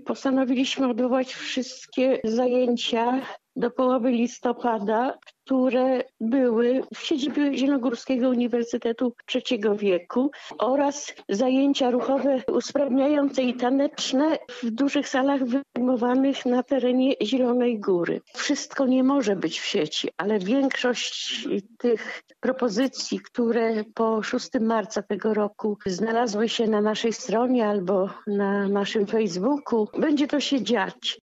postanowiliśmy odwołać wszystkie zajęcia do połowy listopada, które były w siedzibie Zielonogórskiego Uniwersytetu Trzeciego Wieku oraz zajęcia ruchowe usprawniające i taneczne w dużych salach wynajmowanych na terenie Zielonej Góry. Wszystko nie może być w sieci, ale większość tych propozycji, które po 6 marca tego roku znalazły się na naszej stronie albo na naszym Facebooku, będzie to się dziać.